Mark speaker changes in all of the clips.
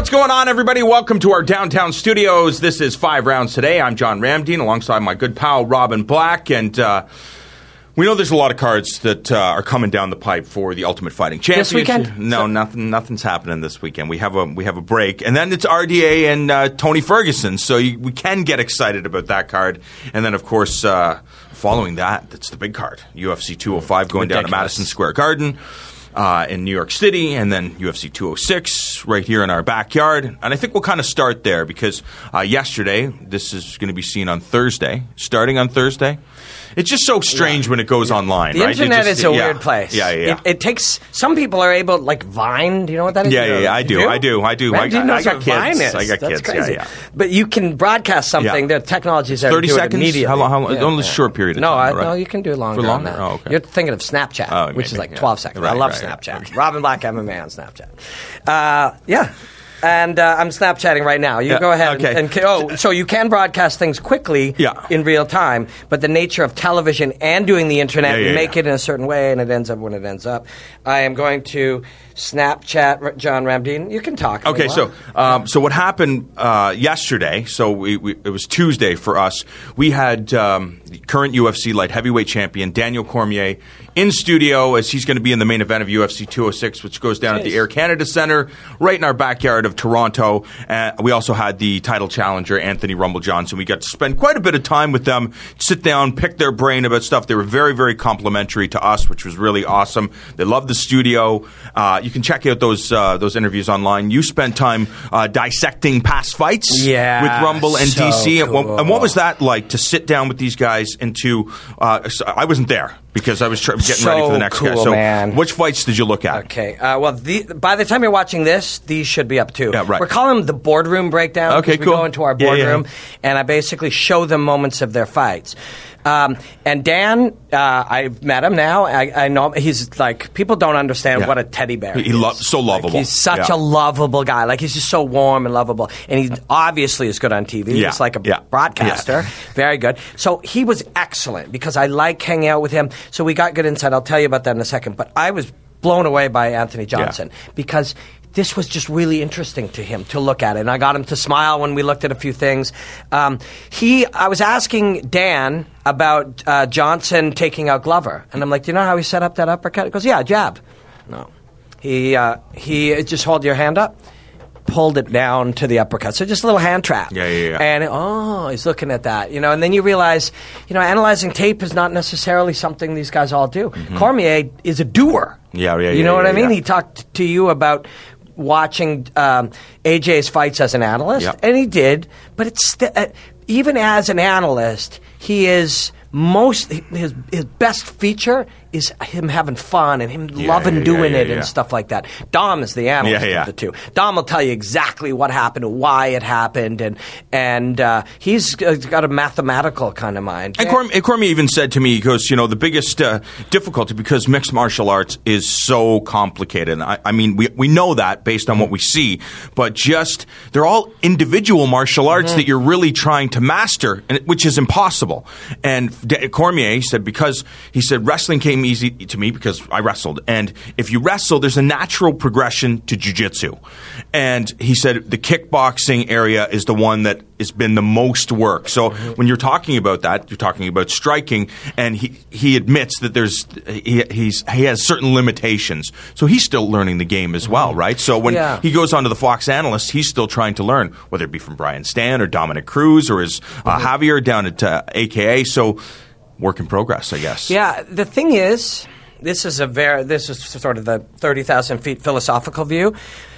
Speaker 1: What's going on, everybody? Welcome to our downtown studios. This is 5 Rounds Today. I'm John Ramdeen, alongside my good pal, Robin Black, and we know there's a lot of cards that are coming down the pipe for the Ultimate Fighting Championship.
Speaker 2: This weekend?
Speaker 1: No, nothing's happening this weekend. We have a break, and then it's RDA and Tony Ferguson, so we can get excited about that card. And then, of course, following that, that's the big card, UFC 205 going down to Madison Square Garden in New York City, and then UFC 206 right here in our backyard. And I think we'll kind of start there because yesterday, this is going to be seen on Thursday, starting on Thursday. It's just so strange when it goes online,
Speaker 2: the
Speaker 1: right?
Speaker 2: internet is a weird place.
Speaker 1: Yeah.
Speaker 2: It takes – some people are able – like Vine, do you know what that is?
Speaker 1: Yeah, I do.
Speaker 2: Man, do you know
Speaker 1: I
Speaker 2: what
Speaker 1: got
Speaker 2: Vine
Speaker 1: kids.
Speaker 2: is?
Speaker 1: I got
Speaker 2: That's
Speaker 1: kids,
Speaker 2: crazy.
Speaker 1: yeah.
Speaker 2: But you can broadcast something. The technology is there
Speaker 1: 30
Speaker 2: to do
Speaker 1: seconds?
Speaker 2: it immediately.
Speaker 1: How long? Only a short period of time, right?
Speaker 2: No, you can do longer.
Speaker 1: For longer?
Speaker 2: Than that.
Speaker 1: Oh, okay.
Speaker 2: You're thinking of Snapchat, which is like 12 seconds. I love Snapchat. Okay. Robin Black MMA on Snapchat. Yeah. And I'm Snapchatting right now. You go ahead.
Speaker 1: Okay.
Speaker 2: So you can broadcast things quickly in real time, but the nature of television and doing the internet, you make it in a certain way, and it ends up when it ends up. I am going to Snapchat John Ramdeen. You can talk.
Speaker 1: Okay, so what happened yesterday, so it was Tuesday for us, we had the current UFC light heavyweight champion, Daniel Cormier, in studio as he's going to be in the main event of UFC 206, which goes down at the Air Canada Centre, right in our backyard of Toronto. We also had the title challenger, Anthony Rumble Johnson. We got to spend quite a bit of time with them, sit down, pick their brain about stuff. They were very, very complimentary to us, which was really awesome. They loved the studio. You can check out those interviews online. You spent time dissecting past fights with Rumble and
Speaker 2: so
Speaker 1: DC.
Speaker 2: Cool.
Speaker 1: And what was that like to sit down with these guys into I wasn't there because I was getting ready for the next guy. So
Speaker 2: man.
Speaker 1: Which fights did you look at?
Speaker 2: Okay. By the time you're watching this, these should be up too.
Speaker 1: Yeah, right.
Speaker 2: We're calling them the boardroom breakdown.
Speaker 1: Okay,
Speaker 2: cool. We go into our boardroom, and I basically show them moments of their fights. And Dan, I've met him now. I know he's like, people don't understand what a teddy bear is.
Speaker 1: So lovable.
Speaker 2: Like, he's such a lovable guy. Like, he's just so warm and lovable. And he obviously is good on TV. He's like a broadcaster. Very good. So he was excellent because I like hanging out with him. So we got good insight. I'll tell you about that in a second. But I was blown away by Anthony Johnson because this was just really interesting to him to look at it. And I got him to smile when we looked at a few things. I was asking Dan about Johnson taking out Glover. And I'm like, do you know how he set up that uppercut? He goes, yeah, jab. No. He just hold your hand up, pulled it down to the uppercut. So just a little hand trap.
Speaker 1: Yeah.
Speaker 2: And, he's looking at that. And then you realize, analyzing tape is not necessarily something these guys all do. Mm-hmm. Cormier is a doer. You know what I mean? He talked to you about watching AJ's fights as an analyst, and he did. But it's even as an analyst, he is his best feature is him having fun and him loving doing it and stuff like that. Dom is the analyst of the two. Dom will tell you exactly what happened and why it happened, and he's got a mathematical kind of mind.
Speaker 1: And Cormier even said to me, he goes, the biggest difficulty, because mixed martial arts is so complicated. I mean, we know that based on what we see, but just they're all individual martial arts that you're really trying to master, which is impossible. And Cormier said, because he said wrestling came easy to me because I wrestled, and if you wrestle, there's a natural progression to jiu-jitsu. And he said the kickboxing area is the one that has been the most work. So when you're talking about that, you're talking about striking, and he admits that he has certain limitations. So he's still learning the game as well, right? So when he goes on to the Fox Analyst, he's still trying to learn, whether it be from Brian Stan or Dominic Cruz or his Javier down at AKA. So work in progress, I guess.
Speaker 2: Yeah, the thing is, this is sort of the 30,000 feet philosophical view.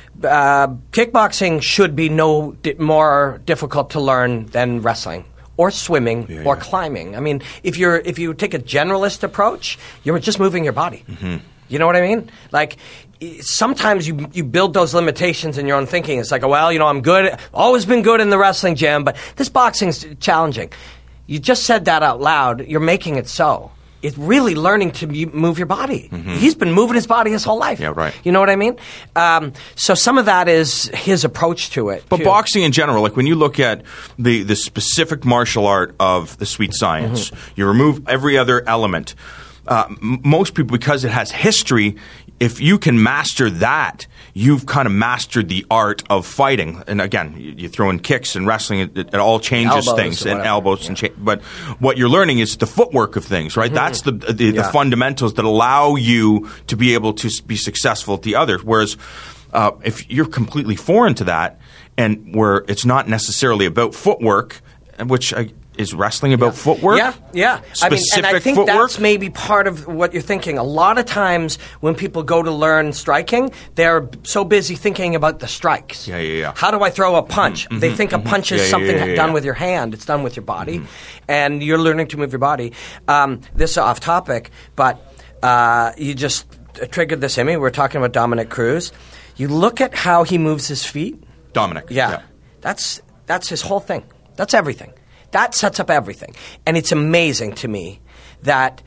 Speaker 2: Kickboxing should be no more difficult to learn than wrestling or swimming or climbing. I mean, if you take a generalist approach, you're just moving your body. Mm-hmm. You know what I mean? Like, sometimes you build those limitations in your own thinking. It's like, well, I'm good, always been good in the wrestling gym, but this boxing's challenging. You just said that out loud. You're making it so. It's really learning to move your body. Mm-hmm. He's been moving his body his whole life.
Speaker 1: Yeah, right.
Speaker 2: You know what I mean? So some of that is his approach to it.
Speaker 1: But boxing in general, like when you look at the specific martial art of the sweet science, you remove every other element. Most people, because it has history, if you can master that, you've kind of mastered the art of fighting. And again, you throw in kicks and wrestling, it all changes things, and elbows. But what you're learning is the footwork of things, right? That's the fundamentals that allow you to be able to be successful at the other. Whereas if you're completely foreign to that, and where it's not necessarily about footwork, which is wrestling about footwork?
Speaker 2: Yeah.
Speaker 1: Specific
Speaker 2: and I think
Speaker 1: footwork?
Speaker 2: that's maybe part of what you're thinking. A lot of times when people go to learn striking, they're so busy thinking about the strikes.
Speaker 1: Yeah.
Speaker 2: How do I throw a punch? They think a punch is something done with your hand. It's done with your body. And you're learning to move your body. This is off topic, but you just triggered this in me. We're talking about Dominick Cruz. You look at how he moves his feet.
Speaker 1: Dominic.
Speaker 2: Yeah. That's his whole thing. That's everything. That sets up everything. And it's amazing to me that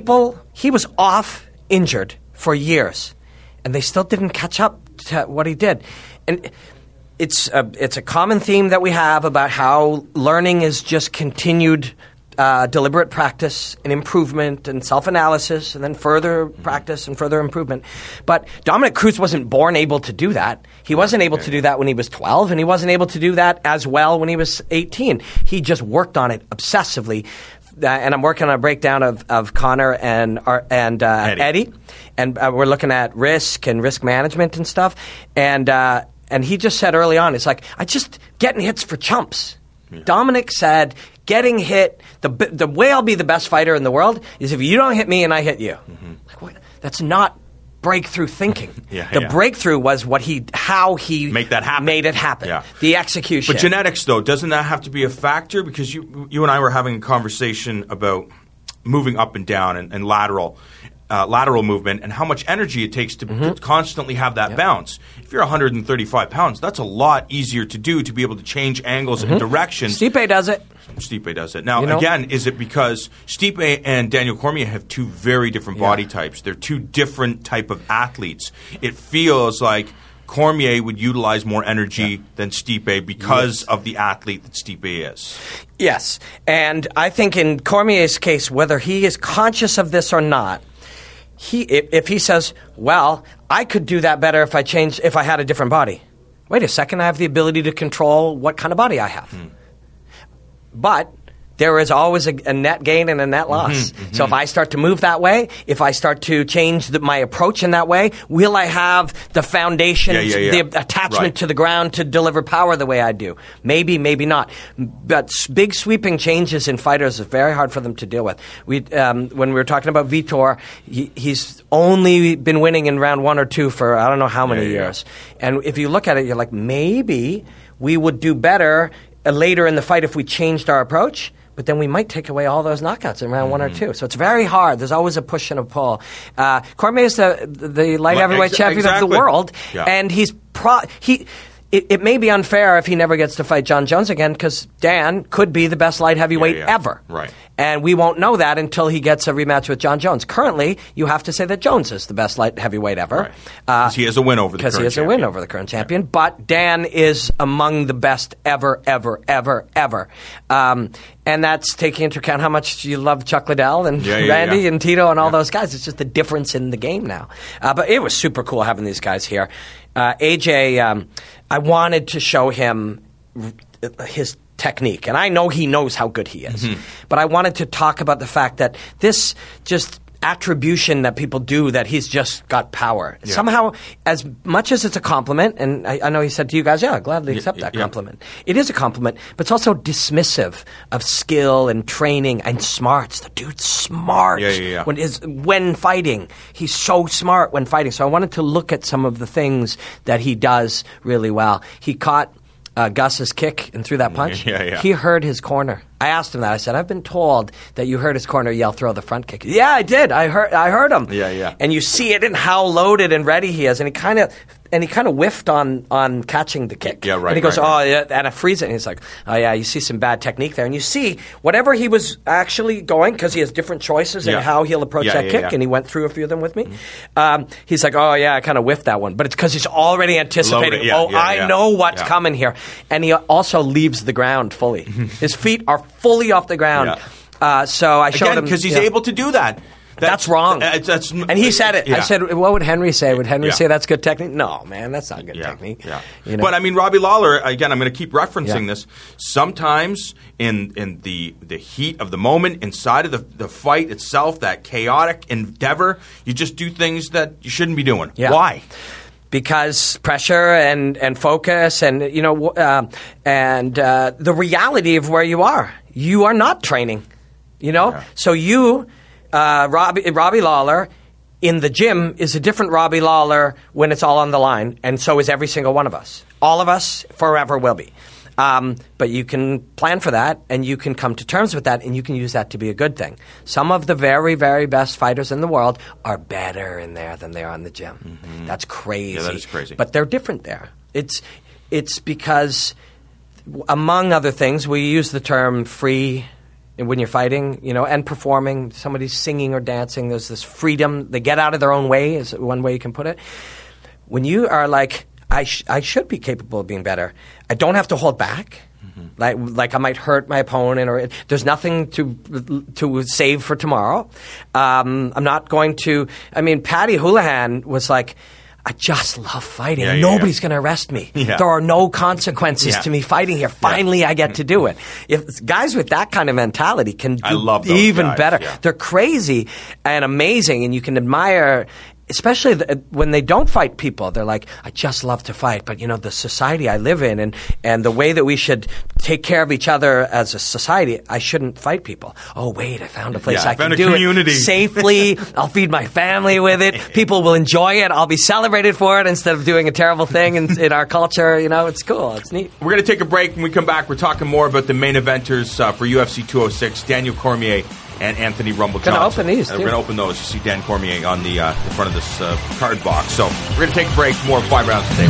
Speaker 2: he was off injured for years, and they still didn't catch up to what he did. And it's a common theme that we have about how learning is just continued deliberate practice and improvement and self-analysis and then further practice and further improvement. But Dominick Cruz wasn't born able to do that. He wasn't able to do that when he was 12, and he wasn't able to do that as well when he was 18. He just worked on it obsessively. And I'm working on a breakdown of Connor and Eddie. And we're looking at risk and risk management and stuff. And he just said early on, it's like, I just getting hits for chumps. Yeah. Dominic said, getting hit, the way I'll be the best fighter in the world is if you don't hit me and I hit you. Like, what? That's not breakthrough thinking. The breakthrough was how he
Speaker 1: made it happen.
Speaker 2: Yeah. The execution.
Speaker 1: But genetics, though, doesn't that have to be a factor? Because you and I were having a conversation about moving up and down and lateral movement and how much energy it takes to constantly have that bounce. If you're 135 pounds, that's a lot easier to do, to be able to change angles and directions.
Speaker 2: Stipe does it.
Speaker 1: Now, again, is it because Stipe and Daniel Cormier have two very different body types? They're two different type of athletes. It feels like Cormier would utilize more energy than Stipe because of the athlete that Stipe is.
Speaker 2: Yes. And I think in Cormier's case, whether he is conscious of this or not, if he says, well, I could do that better if I had a different body. Wait a second, I have the ability to control what kind of body I have. But there is always a net gain and a net loss. So if I start to move that way, if I start to change my approach in that way, will I have the foundation, the attachment to the ground to deliver power the way I do? Maybe, maybe not. But big sweeping changes in fighters is very hard for them to deal with. When we were talking about Vitor, he's only been winning in round 1 or 2 for I don't know how many years. And if you look at it, you're like, maybe we would do better later in the fight if we changed our approach. But then we might take away all those knockouts in round 1 or 2. So it's very hard. There's always a push and a pull. Cormier is the light heavyweight champion of the world, and it may be unfair if he never gets to fight John Jones again, because Dan could be the best light heavyweight ever.
Speaker 1: Right.
Speaker 2: And we won't know that until he gets a rematch with John Jones. Currently, you have to say that Jones is the best light heavyweight ever.
Speaker 1: Right. Because he has a win over the current champion.
Speaker 2: Because he has a win over the current champion. But Dan is among the best ever. And that's taking into account how much you love Chuck Liddell and Randy and Tito and all those guys. It's just the difference in the game now. But it was super cool having these guys here. AJ, I wanted to show him his technique, and I know he knows how good he is. But I wanted to talk about the fact that this just attribution that people do that he's just got power. Somehow, as much as it's a compliment, and I know he said to you guys, I gladly accept that compliment. It is a compliment, but it's also dismissive of skill and training and smarts. The dude's smart when fighting. He's so smart when fighting. So I wanted to look at some of the things that he does really well. He caught Gus's kick and threw that punch. He heard his corner. I asked him that. I said, I've been told that you heard his corner yell, throw the front kick. Yeah, I did. I heard him. And you see it in how loaded and ready he is. And he kind of whiffed on catching the kick. And he goes, and I freeze it. And he's like, you see some bad technique there. And you see whatever he was actually going, because he has different choices in how he'll approach that kick. And he went through a few of them with me. He's like, I kind of whiffed that one. But it's because he's already anticipating, I know what's coming here. And he also leaves the ground fully. His feet are fully off the ground. So I showed him.
Speaker 1: Because he's able to do that.
Speaker 2: That's wrong. And he said it. Yeah. I said, what would Henry say? Would Henry say that's good technique? No, man, that's not good technique.
Speaker 1: Yeah. You know? But I mean, Robbie Lawler, again, I'm going to keep referencing this. Sometimes in the heat of the moment, inside of the fight itself, that chaotic endeavor, you just do things that you shouldn't be doing.
Speaker 2: Yeah.
Speaker 1: Why?
Speaker 2: Because pressure and focus and, you know, the reality of where you are. You are not training, you know? Yeah. So you, Robbie Lawler, in the gym is a different Robbie Lawler when it's all on the line, and so is every single one of us. All of us forever will be. But you can plan for that, and you can come to terms with that, and you can use that to be a good thing. Some of the very, very best fighters in the world are better in there than they are in the gym. Mm-hmm. That's crazy.
Speaker 1: Yeah, that is crazy.
Speaker 2: But they're different there. It's because, among other things, we use the term free when you're fighting, you know, and performing. Somebody's singing or dancing. There's this freedom. They get out of their own way is one way you can put it. When you are like, I should be capable of being better. I don't have to hold back. Mm-hmm. Like I might hurt my opponent, or there's nothing to save for tomorrow. I'm not going to. I mean, Paddy Holohan was like, I just love fighting. Nobody's going to arrest me. Yeah. There are no consequences to me fighting here. Finally, I get to do it. If guys with that kind of mentality can do even better. Yeah. They're crazy and amazing, and you can admire. Especially when they don't fight people, they're like, I just love to fight. But, you know, the society I live in and the way that we should take care of each other as a society, I shouldn't fight people. Oh, wait, I found a place I can do it safely. I'll feed my family with it. People will enjoy it. I'll be celebrated for it instead of doing a terrible thing in our culture. You know, it's cool. It's neat.
Speaker 1: We're going to take a break. When we come back, we're talking more about the main eventers for UFC 206, Daniel Cormier and Anthony Rumble Johnson.
Speaker 2: Going to open these, too.
Speaker 1: We're going to open those. You see Dan Cormier on the front of this card box. So we're going to take a break. More 5 rounds today.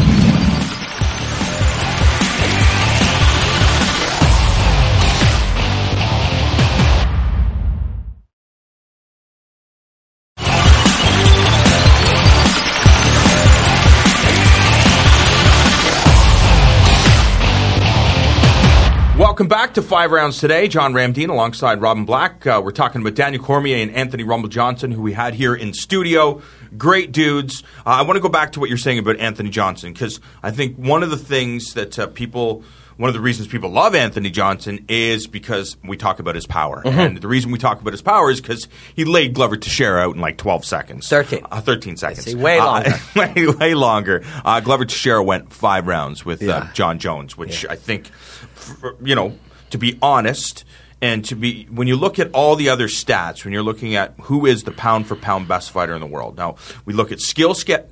Speaker 1: Welcome back to 5 Rounds Today. John Ramdeen alongside Robin Black. We're talking about Daniel Cormier and Anthony Rumble Johnson, who we had here in studio. Great dudes. I want to go back to what you're saying about Anthony Johnson, because I think one of the things that one of the reasons people love Anthony Johnson is because we talk about his power. Mm-hmm. And the reason we talk about his power is because he laid Glover Teixeira out in like 12 seconds. 13 seconds.
Speaker 2: See, way longer.
Speaker 1: Way longer. Glover Teixeira went 5 rounds with John Jones, which I think, you know, to be honest, and when you look at all the other stats, when you're looking at who is the pound-for-pound best fighter in the world. Now, we look at skill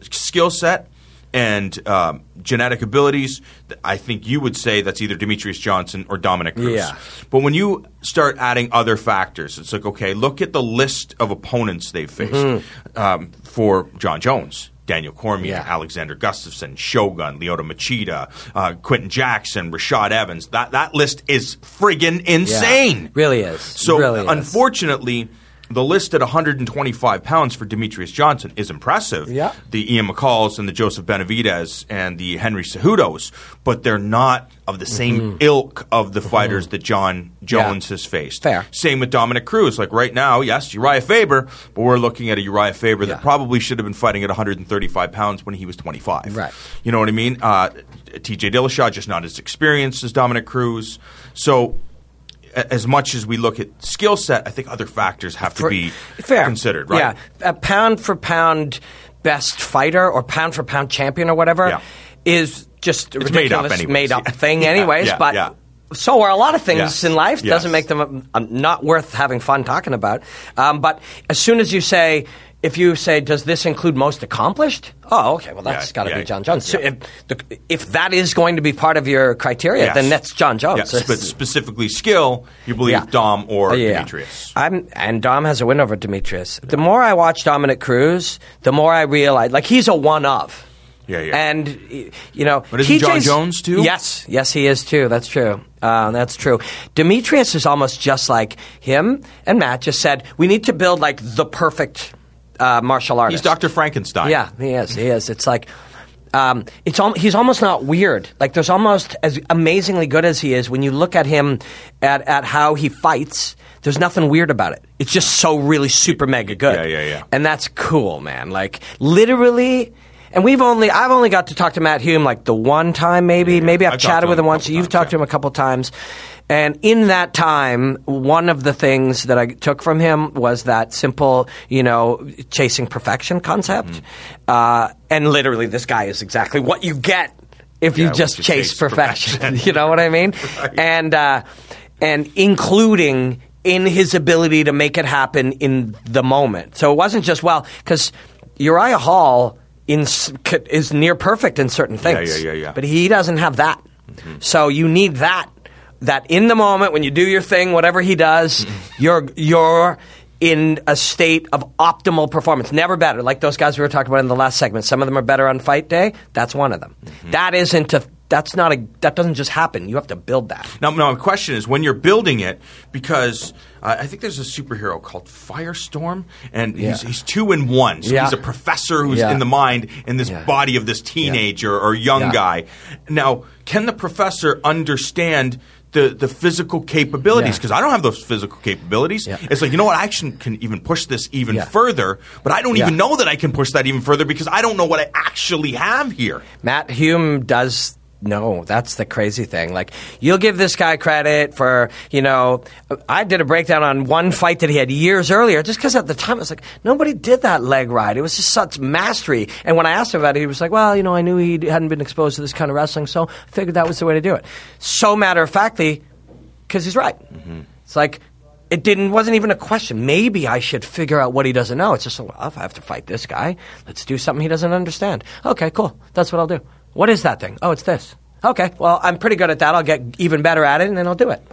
Speaker 1: set, and genetic abilities, I think you would say that's either Demetrious Johnson or Dominick Cruz. Yeah. But when you start adding other factors, it's like, okay, look at the list of opponents they've faced for John Jones. Daniel Cormier, Alexander Gustafsson, Shogun, Lyoto Machida, Quentin Jackson, Rashad Evans. That list is friggin' insane.
Speaker 2: Yeah, really is.
Speaker 1: So, unfortunately, the list at 125 pounds for Demetrious Johnson is impressive. Yeah. The Ian McCalls and the Joseph Benavidez and the Henry Cejudos, but they're not of the same ilk of the fighters that John Jones has faced.
Speaker 2: Fair.
Speaker 1: Same with Dominick Cruz. Like right now, yes, Uriah Faber, but we're looking at a Uriah Faber that probably should have been fighting at 135 pounds when he was 25.
Speaker 2: Right.
Speaker 1: You know what I mean? TJ Dillashaw, just not as experienced as Dominick Cruz. So as much as we look at skill set, I think other factors have to be considered, right?
Speaker 2: Yeah. A pound-for-pound best fighter or pound-for-pound champion or whatever is just a ridiculous made-up thing anyways. But so are a lot of things in life. Doesn't make them not worth having fun talking about. But as soon as you say, if you say, does this include most accomplished? Oh, okay, well, that's got to be John Jones. So if that is going to be part of your criteria, then that's John Jones.
Speaker 1: But specifically skill, you believe Dom or Demetrious.
Speaker 2: And Dom has a win over Demetrious. The more I watch Dominick Cruz, the more I realize, like, he's a one-of.
Speaker 1: Yeah.
Speaker 2: And, you know,
Speaker 1: but isn't John Jones too?
Speaker 2: Yes, he is too. That's true. That's true. Demetrious is almost just like him and Matt just said, we need to build, like, the perfect martial artist.
Speaker 1: He's Dr. Frankenstein.
Speaker 2: Yeah, he is. It's like he's almost not weird. Like, there's almost, as amazingly good as he is, when you look at him at how he fights, There's nothing weird about it. It's just so really super mega good.
Speaker 1: Yeah.
Speaker 2: And that's cool, man. Like, literally... And I've only got to talk to Matt Hume like the one time, maybe. Maybe I've chatted with him once. You've talked to him a couple times. And in that time, one of the things that I took from him was that simple, chasing perfection concept. And literally, this guy is exactly what you get if you just chase perfection. You know what I mean? Right. And including in his ability to make it happen in the moment. So it wasn't just, because Uriah Hall is near perfect in certain things.
Speaker 1: Yeah.
Speaker 2: But he doesn't have that. Mm-hmm. So you need that in the moment when you do your thing, whatever he does, you're in a state of optimal performance. Never better. Like those guys we were talking about in the last segment. Some of them are better on fight day. That's one of them. Mm-hmm. That doesn't just happen. You have to build that.
Speaker 1: Now, my question is, when you're building it, because I think there's a superhero called Firestorm, and he's 2 in 1. So he's a professor who's in the mind in this body of this teenager or young guy. Now, can the professor understand the physical capabilities? Because I don't have those physical capabilities. Yeah. It's like, you know what, I can even push this even further, but I don't even know that I can push that even further because I don't know what I actually have here.
Speaker 2: Matt Hume does... No, that's the crazy thing. Like, you'll give this guy credit for, I did a breakdown on one fight that he had years earlier, just because at the time I was like, nobody did that leg ride. It was just such mastery. And when I asked him about it, he was like, well, I knew he hadn't been exposed to this kind of wrestling, so I figured that was the way to do it. So matter-of-factly, because he's right. Mm-hmm. It's like, wasn't even a question. Maybe I should figure out what he doesn't know. It's just, if I have to fight this guy, let's do something he doesn't understand. Okay, cool. That's what I'll do. What is that thing? Oh, it's this. Okay, well, I'm pretty good at that. I'll get even better at it, and then I'll do it.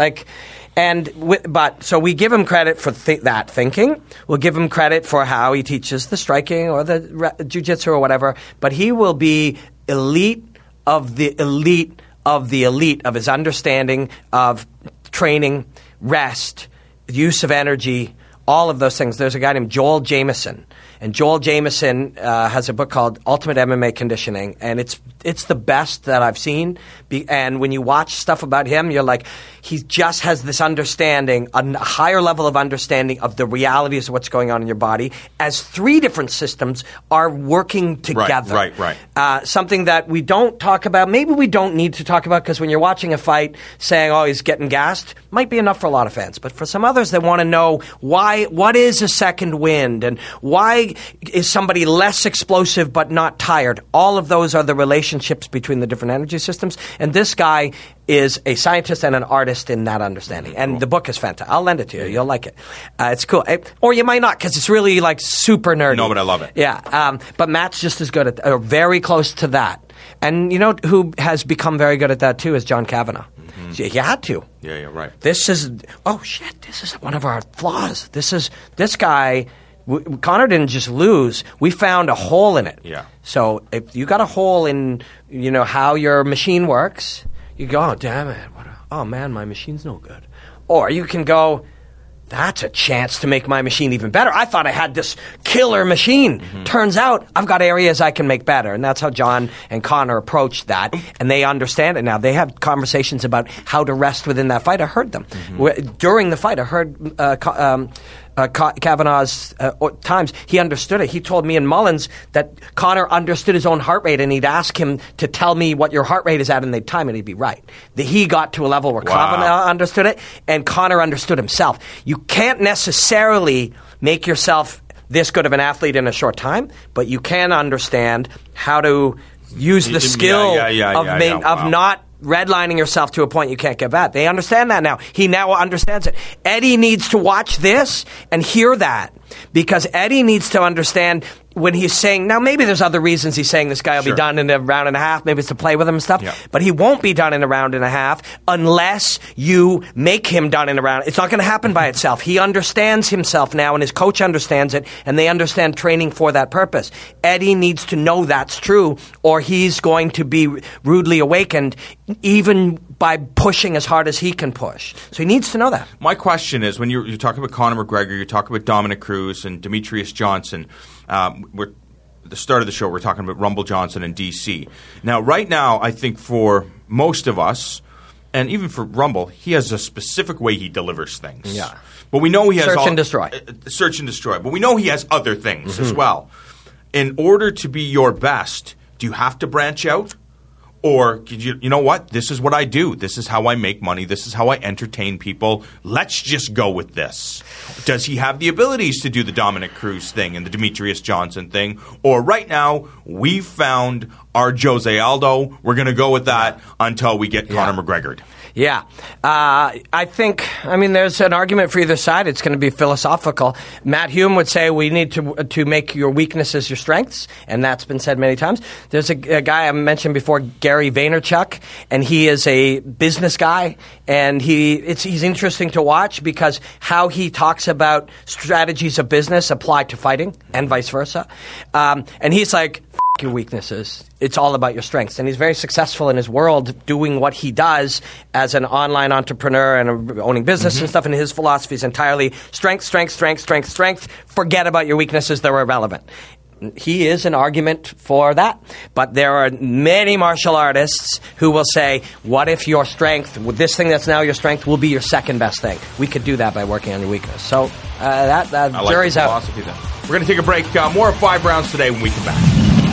Speaker 2: So we give him credit for that thinking. We'll give him credit for how he teaches the striking or the jiu-jitsu or whatever. But he will be elite of the elite of the elite of his understanding of training, rest, use of energy, all of those things. There's a guy named Joel Jamieson. And Joel Jamieson has a book called Ultimate MMA Conditioning, and it's the best that I've seen. And when you watch stuff about him, you're like, he just has this understanding, a higher level of understanding of the realities of what's going on in your body as 3 different systems are working together.
Speaker 1: Right.
Speaker 2: Something that we don't talk about, maybe we don't need to talk about, because when you're watching a fight, saying, oh, he's getting gassed, might be enough for a lot of fans. But for some others, they want to know what is a second wind, and why is somebody less explosive but not tired? All of those are the relationships between the different energy systems. And this guy is a scientist and an artist in that understanding. And the book is fantastic. I'll lend it to you. You'll like it. It's cool. Or you might not, because it's really like super nerdy.
Speaker 1: No, but I love it.
Speaker 2: Yeah. But Matt's just as good at very close to that. And you know who has become very good at that too is John Kavanagh. Mm-hmm. You had to.
Speaker 1: Yeah, right.
Speaker 2: This is one of our flaws. This guy... Conor didn't just lose. We found a hole in it.
Speaker 1: Yeah.
Speaker 2: So if you got a hole in, how your machine works, you go, oh, damn it. Oh, man, my machine's no good. Or you can go, that's a chance to make my machine even better. I thought I had this killer machine. Mm-hmm. Turns out I've got areas I can make better. And that's how John and Conor approached that. And they understand it now. They have conversations about how to rest within that fight. I heard them. Mm-hmm. During the fight, I heard Kavanagh's times. He understood it. He told me in Mullins that Conor understood his own heart rate, and he'd ask him to tell me what your heart rate is at, and they'd time it, and he'd be right. He got to a level where Kavanagh understood it, and Conor understood himself. You can't necessarily make yourself this good of an athlete in a short time, but you can understand how to use the skill of not redlining yourself to a point you can't get back. They understand that now. He now understands it. Eddie needs to watch this and hear that, because Eddie needs to understand when he's saying, now maybe there's other reasons he's saying this guy will be done in a round and a half, maybe it's to play with him and stuff, but he won't be done in a round and a half unless you make him done in a round. It's not going to happen by itself. He understands himself now, and his coach understands it, and they understand training for that purpose. Eddie needs to know that's true, or he's going to be rudely awakened, even by pushing as hard as he can push. So he needs to know that.
Speaker 1: My question is, when you're talking about Conor McGregor, you're talking about Dominic Cruz and Demetrius Johnson. We're at the start of the show, we're talking about Rumble Johnson and DC. Now, right now, I think for most of us, and even for Rumble, he has a specific way he delivers things.
Speaker 2: Yeah.
Speaker 1: But we know he has
Speaker 2: search and destroy.
Speaker 1: Search and destroy. But we know he has other things as well. In order to be your best, do you have to branch out? Or, you know what? This is what I do. This is how I make money. This is how I entertain people. Let's just go with this. Does he have the abilities to do the Dominic Cruz thing and the Demetrius Johnson thing? Or right now, we've found our Jose Aldo. We're going to go with that until we get Conor McGregor.
Speaker 2: Yeah. I think, there's an argument for either side. It's going to be philosophical. Matt Hume would say we need to make your weaknesses your strengths, and that's been said many times. There's a guy I mentioned before, Gary Vaynerchuk, and he is a business guy, and he's interesting to watch because how he talks about strategies of business apply to fighting and vice versa. And he's like, your weaknesses. It's all about your strengths. And he's very successful in his world doing what he does as an online entrepreneur and owning business and stuff. And his philosophy is entirely strength, strength, strength, strength, strength. Forget about your weaknesses. They're irrelevant. He is an argument for that. But there are many martial artists who will say, what if your strength, this thing that's now your strength, will be your second best thing? We could do that by working on your weakness. So that jury's out.
Speaker 1: Philosophy then. We're going to take a break. More of 5 rounds today when we come back.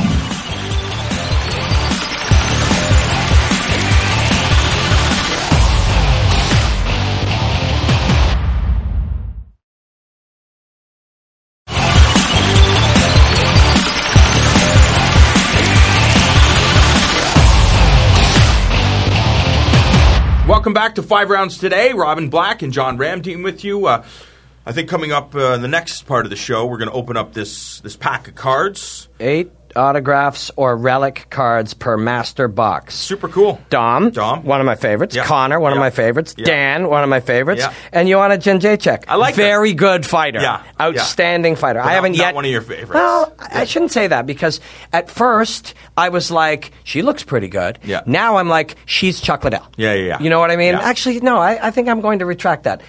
Speaker 1: Welcome back to 5 Rounds Today. Robin Black and John Ramteam with you. I think coming up in the next part of the show, we're going to open up this pack of cards.
Speaker 2: 8 autographs or relic cards per master box.
Speaker 1: Super cool.
Speaker 2: Dom, one of my favorites.
Speaker 1: Yeah.
Speaker 2: Connor, one of my favorites.
Speaker 1: Yeah.
Speaker 2: Dan, one of my favorites.
Speaker 1: Yeah.
Speaker 2: And Joanna Jędrzejczyk.
Speaker 1: I like
Speaker 2: Very good fighter.
Speaker 1: Yeah.
Speaker 2: Outstanding fighter.
Speaker 1: But
Speaker 2: I haven't yet.
Speaker 1: Not one of your favorites.
Speaker 2: Well, I shouldn't say that because at first I was like, she looks pretty good.
Speaker 1: Yeah.
Speaker 2: Now I'm like, she's Chuck Liddell.
Speaker 1: Yeah.
Speaker 2: You know what I mean?
Speaker 1: Yeah.
Speaker 2: Actually, no, I think I'm going to retract that.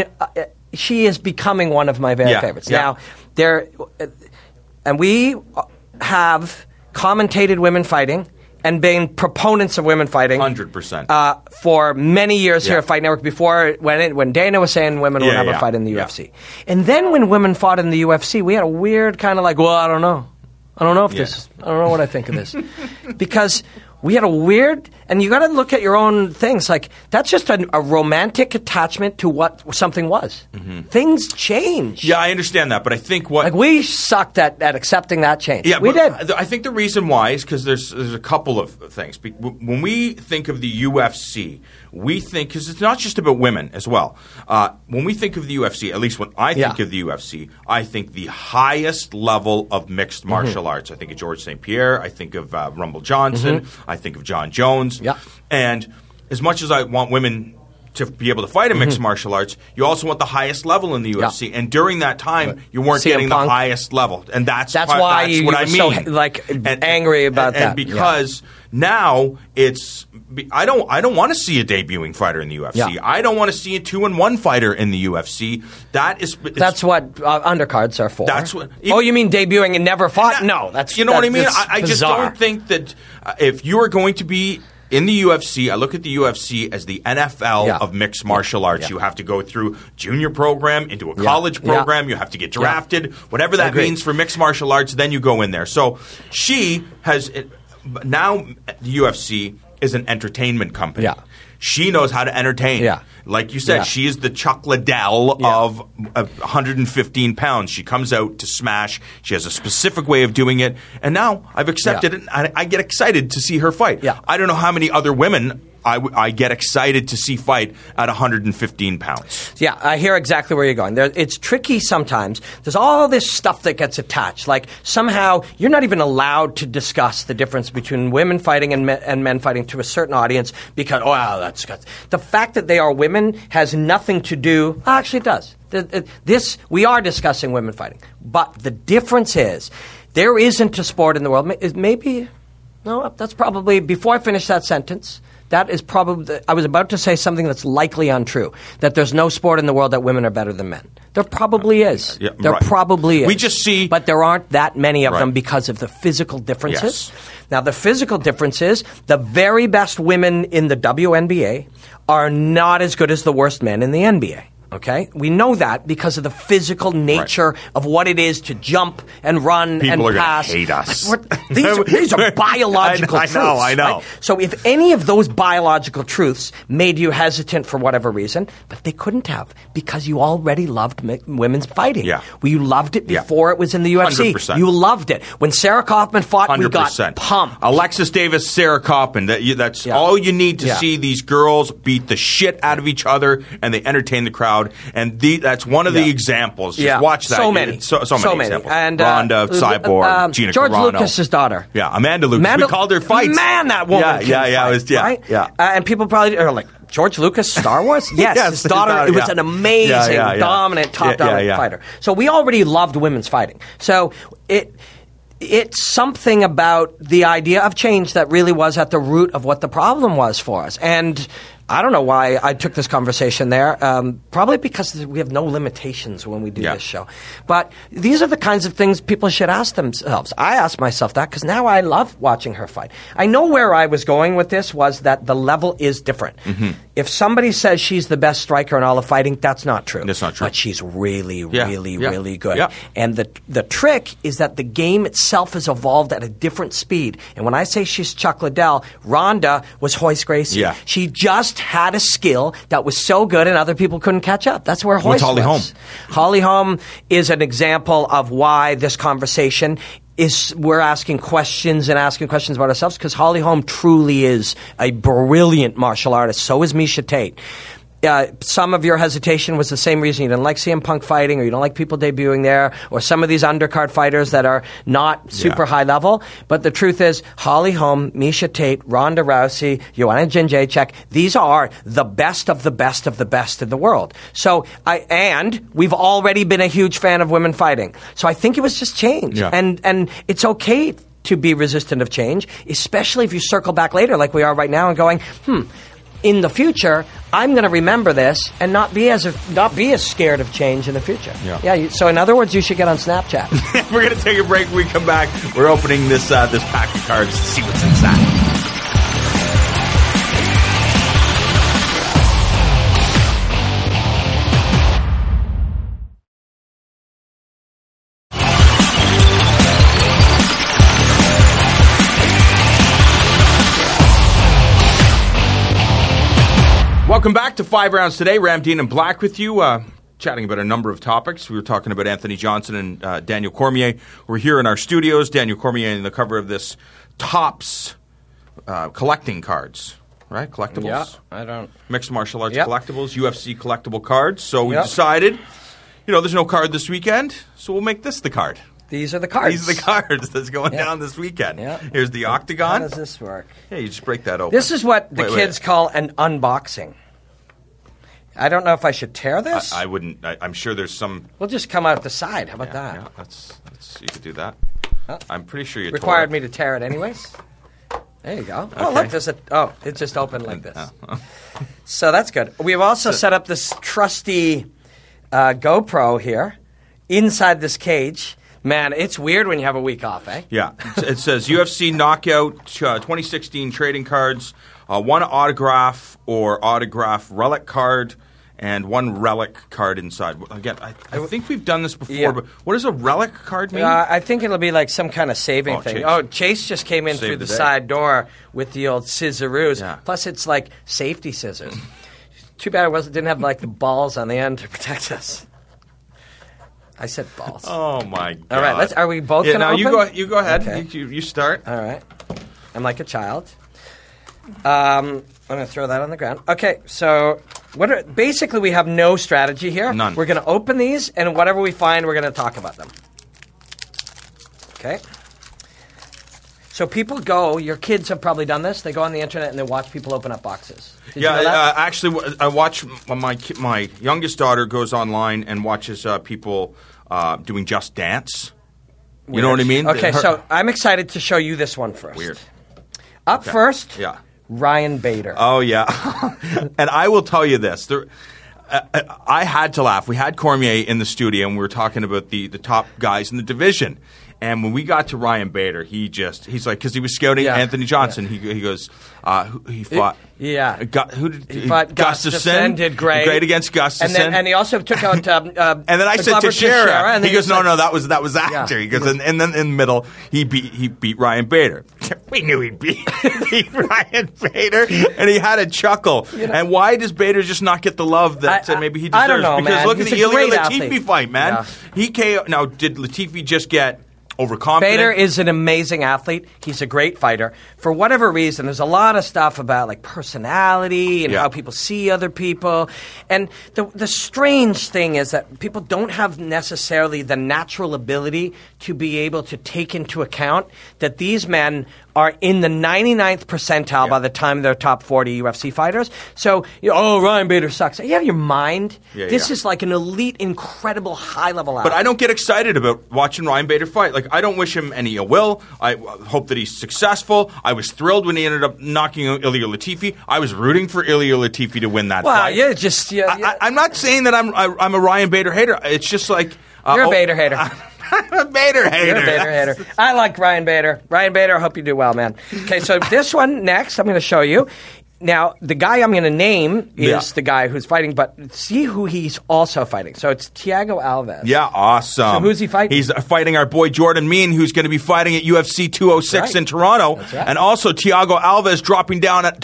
Speaker 2: She is becoming one of my very favorites.
Speaker 1: Yeah.
Speaker 2: Now, and we have commentated women fighting and been proponents of women fighting
Speaker 1: 100%
Speaker 2: for many years here at Fight Network before when Dana was saying women would never fight in the UFC. And then when women fought in the UFC, we had a weird kind of like, well, I don't know if I don't know what I think of this. Because we had a weird, and you got to look at your own things. Like, that's just a romantic attachment to what something was. Things change.
Speaker 1: Yeah, I understand that, but I think what...
Speaker 2: we sucked at accepting that change.
Speaker 1: Yeah,
Speaker 2: we did.
Speaker 1: I think the reason why is because there's a couple of things. When we think of the UFC, we think, because it's not just about women as well. When we think of the UFC, at least when I think of the UFC, I think the highest level of mixed martial arts. I think of George St. Pierre. I think of Rumble Johnson. I think of John Jones.
Speaker 2: Yeah.
Speaker 1: And as much as I want women to be able to fight in mixed martial arts, you also want the highest level in the UFC. Yeah. And during that time, you weren't getting the highest level. And that's
Speaker 2: why
Speaker 1: you what I mean.
Speaker 2: So angry about that.
Speaker 1: And because now it's I don't want to see a debuting fighter in the UFC.
Speaker 2: Yeah.
Speaker 1: I don't want to see a 2-1 fighter in the UFC.
Speaker 2: That's what undercards are for.
Speaker 1: That's what.
Speaker 2: You mean debuting and never fought? No, that's
Speaker 1: what I mean. I just
Speaker 2: bizarre.
Speaker 1: don't think that if you are going to be in the UFC, I look at the UFC as the NFL of mixed martial arts. You have to go through junior program into a college program. You have to get drafted, whatever that means for mixed martial arts. Then you go in there. So she has now the UFC is an entertainment company.
Speaker 2: Yeah.
Speaker 1: She knows how to entertain.
Speaker 2: Yeah.
Speaker 1: Like you said, she is the Chuck Liddell of 115 pounds. She comes out to smash. She has a specific way of doing it. And now I've accepted it. And I get excited to see her fight.
Speaker 2: Yeah.
Speaker 1: I don't know how many other women I get excited to see fight at 115 pounds.
Speaker 2: Yeah, I hear exactly where you're going. It's tricky sometimes. There's all this stuff that gets attached. Like somehow you're not even allowed to discuss the difference between women fighting and men fighting to a certain audience because, that's the fact that they are women has nothing to do. Actually, it does. We are discussing women fighting. But the difference is there isn't a sport in the world. No, that's probably, before I finish that sentence, that is probably, I was about to say something that's likely untrue, that there's no sport in the world that women are better than men. There probably is.
Speaker 1: Yeah,
Speaker 2: there probably is.
Speaker 1: We just see...
Speaker 2: But there aren't that many of them because of the physical differences.
Speaker 1: Yes.
Speaker 2: Now, the physical differences, the very best women in the WNBA are not as good as the worst men in the NBA. Okay? We know that because of the physical nature of what it is to jump and run
Speaker 1: People
Speaker 2: and
Speaker 1: are
Speaker 2: pass.
Speaker 1: Hate us.
Speaker 2: These are biological truths.
Speaker 1: I know.
Speaker 2: Right? So if any of those biological truths made you hesitant for whatever reason, but they couldn't have because you already loved women's fighting.
Speaker 1: Yeah.
Speaker 2: You loved it before it was in the UFC.
Speaker 1: 100%.
Speaker 2: You loved it. When Sarah Kaufman fought,
Speaker 1: 100%.
Speaker 2: we got pumped.
Speaker 1: Alexis Davis, Sarah Kaufman. That's all you need to see these girls beat the shit out of each other, and they entertain the crowd. And that's one of the examples. Just watch that.
Speaker 2: So many.
Speaker 1: So many examples.
Speaker 2: And,
Speaker 1: Ronda, Cyborg, Gina
Speaker 2: George
Speaker 1: Carano.
Speaker 2: Lucas's daughter.
Speaker 1: Yeah, Amanda Lucas. We called her fights.
Speaker 2: Man, that woman fight. And people probably are like, George Lucas, Star Wars? Yes, his daughter. It was an amazing, dominant, top-dominant fighter. So we already loved women's fighting. So it's something about the idea of change that really was at the root of what the problem was for us. And I don't know why I took this conversation there. Probably because we have no limitations when we do this show. But these are the kinds of things people should ask themselves. I asked myself that because now I love watching her fight. I know where I was going with this was that the level is different. Mm-hmm. If somebody says she's the best striker in all of fighting, that's not true.
Speaker 1: That's not true.
Speaker 2: But she's really, really good.
Speaker 1: Yeah.
Speaker 2: And the trick is that the game itself has evolved at a different speed. And when I say she's Chuck Liddell, Ronda was Royce Gracie.
Speaker 1: Yeah.
Speaker 2: She just had a skill that was so good and other people couldn't catch up. That's where Royce was.
Speaker 1: Holly Holm?
Speaker 2: Holly Holm is an example of why this conversation is we're asking questions about ourselves because Holly Holm truly is a brilliant martial artist. So is Miesha Tate. Some of your hesitation was the same reason you didn't like CM Punk fighting or you don't like people debuting there or some of these undercard fighters that are not super high level. But the truth is Holly Holm, Miesha Tate, Ronda Rousey, Joanna Jędrzejczyk, these are the best of the best of the best in the world. So and we've already been a huge fan of women fighting. So I think it was just change. Yeah. And it's okay to be resistant of change, especially if you circle back later like we are right now and going, in the future, I'm going to remember this and not be as scared of change in the future. Yeah. So in other words, you should get on Snapchat.
Speaker 1: We're going to take a break. When we come back, we're opening this pack of cards to see what's inside. Welcome back to 5 Rounds Today. Ram Dean and Black with you, chatting about a number of topics. We were talking about Anthony Johnson and Daniel Cormier. We're here in our studios. Daniel Cormier in the cover of this Topps collecting cards, right? Collectibles?
Speaker 2: Yeah, I don't...
Speaker 1: Mixed martial arts collectibles, UFC collectible cards. So we decided, there's no card this weekend, so we'll make this the card.
Speaker 2: These are the cards.
Speaker 1: These are the cards that's going down this weekend.
Speaker 2: Yeah.
Speaker 1: Here's the octagon.
Speaker 2: How does this work?
Speaker 1: Yeah, you just break that open.
Speaker 2: This is what the kids call an unboxing. I don't know if I should tear this.
Speaker 1: I wouldn't. I'm sure there's some...
Speaker 2: We'll just come out the side. How about that?
Speaker 1: Yeah, that's you could do that. I'm pretty sure you
Speaker 2: required me to tear it anyways. There you go. Okay. Oh, look, there's it just opened like this. So that's good. We've also set up this trusty GoPro here inside this cage. Man, it's weird when you have a week off, eh?
Speaker 1: Yeah. It says UFC Knockout 2016 trading cards, one autograph or autograph relic card, and one relic card inside. Again, I think we've done this before, but what does a relic card mean?
Speaker 2: I think it'll be like some kind of saving thing. Chase just came in through the side door with the old scissoroos. Yeah. Plus, it's like safety scissors. Too bad it didn't have like the balls on the end to protect us. I said balls.
Speaker 1: Oh my god!
Speaker 2: All right, are we both going to
Speaker 1: open? You go ahead. Okay. You start.
Speaker 2: All right. I'm like a child. I'm going to throw that on the ground. Okay, so basically we have no strategy here.
Speaker 1: None.
Speaker 2: We're going to open these, and whatever we find, we're going to talk about them. Okay. So people your kids have probably done this. They go on the internet and they watch people open up boxes. Did you know that?
Speaker 1: Actually, I watch my youngest daughter goes online and watches people doing Just Dance. You know what I mean?
Speaker 2: Okay, so I'm excited to show you this one first.
Speaker 1: Weird.
Speaker 2: Up first, Ryan Bader.
Speaker 1: Oh, yeah. And I will tell you this. I had to laugh. We had Cormier in the studio, and we were talking about the top guys in the division. And when we got to Ryan Bader, he's like, because he was scouting Anthony Johnson. Yeah. He goes, he fought. Who did
Speaker 2: he fought? Gustafsson did great.
Speaker 1: Great against Gustafsson.
Speaker 2: And he also took out.
Speaker 1: and then I said Teixeira. And he goes, no, that was Actor. He goes, and then in the middle, he beat Ryan Bader. We knew he'd beat Ryan Bader, and he had a chuckle. And why does Bader just not get the love that maybe he deserves?
Speaker 2: I don't know,
Speaker 1: because
Speaker 2: man.
Speaker 1: Look at the Ilia Latifi fight, man.
Speaker 2: Yeah.
Speaker 1: He KO. Now, did Latifi just get overconfident?
Speaker 2: Bader is an amazing athlete. He's a great fighter. For whatever reason, there's a lot of stuff about like personality and how people see other people. And the strange thing is that people don't have necessarily the natural ability to be able to take into account that these men are in the 99th percentile by the time they're top 40 UFC fighters. So, Ryan Bader sucks. Are you out of your mind? This is like an elite, incredible, high-level athlete.
Speaker 1: But I don't get excited about watching Ryan Bader fight. Like, I don't wish him any ill will. I hope that he's successful. I was thrilled when he ended up knocking out Ilia Latifi. I was rooting for Ilia Latifi to win that fight. I'm not saying that I'm a Ryan Bader hater. It's just like...
Speaker 2: You're a Bader hater.
Speaker 1: I'm a Bader hater.
Speaker 2: You're a Bader hater. I like Ryan Bader. Ryan Bader, I hope you do well, man. Okay, so this one next, I'm going to show you. Now, the guy I'm going to name is the guy who's fighting, but see who he's also fighting. So it's Thiago Alves.
Speaker 1: Yeah, awesome.
Speaker 2: So who's he fighting?
Speaker 1: He's fighting our boy Jordan Mein, who's going to be fighting at UFC 206 in Toronto.
Speaker 2: That's right.
Speaker 1: And also Thiago Alves dropping down to